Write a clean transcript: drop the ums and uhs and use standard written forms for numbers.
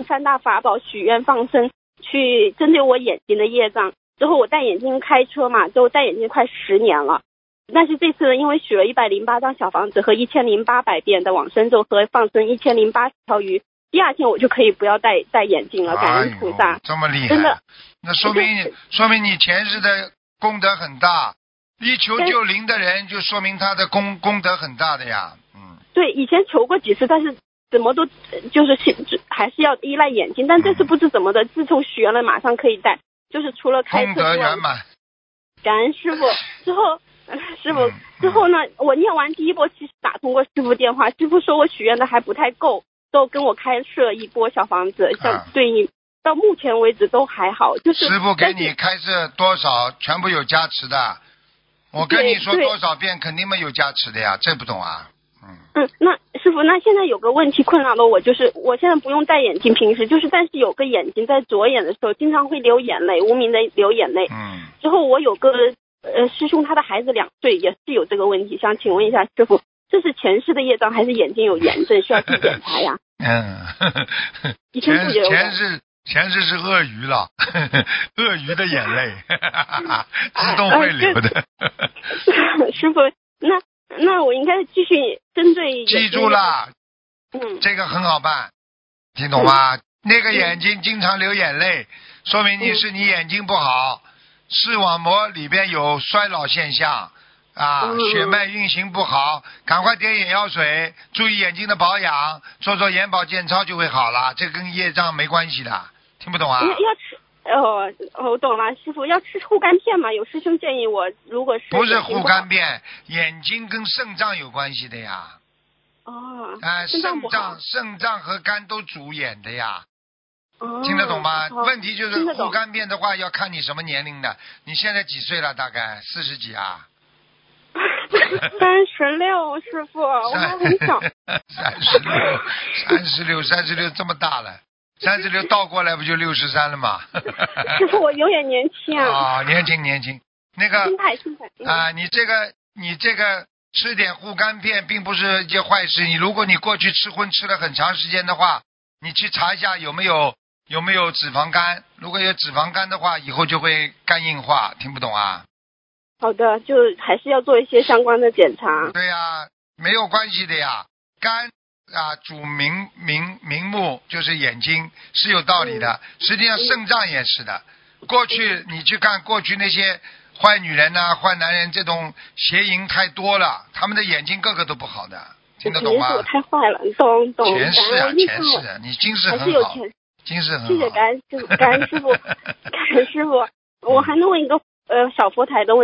3大法宝许愿放生，去针对我眼睛的业障。之后我戴眼镜开车嘛，之后戴眼镜快10年了。但是这次呢，因为许了108张小房子和1800遍的往生咒和放生1080条鱼，第2天我就可以不要戴眼镜了。感恩菩萨， 这么厉害， 真的， 那说明你前世的功德很大。一求就灵的人，就说明他的功德很大的呀。 对，以前求过几次，但是怎么都就是还是要依赖眼睛。但这次不知怎么的，自从许愿了，马上可以戴，就是除了开车功德圆满。 感恩师傅。之后呢，我念完第1波，其实打通过师傅电话，师傅说我许愿的还不太够，都跟我开设1波小房子，像对应到目前为止都还好。就是师傅给你开设多少，全部有加持的。我跟你说多少遍，肯定没有加持的呀，这不懂啊？ 那师傅，那现在有个问题困扰了我，就是我现在不用戴眼镜，平时就是但是有个眼睛在左眼的时候经常会流眼泪，无名的流眼泪。之后我有个师兄，他的孩子2岁也是有这个问题，想请问一下师傅，这是前世的业障还是眼睛有炎症需要去检查呀？以前不觉得前世是鳄鱼了，鳄鱼的眼泪自动会流的。 师傅，那我应该继续针对。 记住了，这个很好办，听懂吗？那个眼睛经常流眼泪，说明你眼睛不好，视网膜里边有衰老现象血脉运行不好，赶快点眼药水，注意眼睛的保养，做眼保健操就会好了，这跟业障没关系的，听不懂啊？ 要吃我懂了，师傅要吃护肝片嘛？有师兄建议我，如果是不是护肝片，眼睛跟肾脏有关系的呀。肾脏和肝都主眼的呀。听得懂吗？问题就是护肝片的话，要看你什么年龄的。你现在几岁了？大概40几啊 ？36，师傅，我还很小。 36这么大了。36倒过来不就63了吗？ 师傅，我有点年轻啊。 年轻。那个心态你这个吃点护肝片并不是一件坏事。如果你过去吃荤吃了很长时间的话，你去查一下有没有脂肪肝。如果有脂肪肝的话，以后就会肝硬化。听不懂啊？ 好的，就还是要做一些相关的检查。 对呀，没有关系的呀。肝主明目，就是眼睛，是有道理的。实际上肾脏也是的。过去你去看过去那些坏女人坏男人，这种邪淫太多了，他们的眼睛个个都不好的，听得懂吗？ 我太坏了，懂。 前世啊，你今世很好，今世很好。 谢谢感恩师傅，我还能问一个小佛台的问题。